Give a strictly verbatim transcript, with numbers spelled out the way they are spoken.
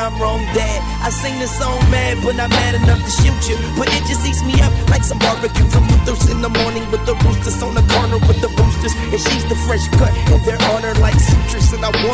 I'm wrong, Dad. I sing this song mad, but not mad enough to shoot you. But it just eats me up like some barbecue from Luther's in the morning with the roosters on the corner with the boosters. And she's the fresh cut, and they're on her like sutures. And I want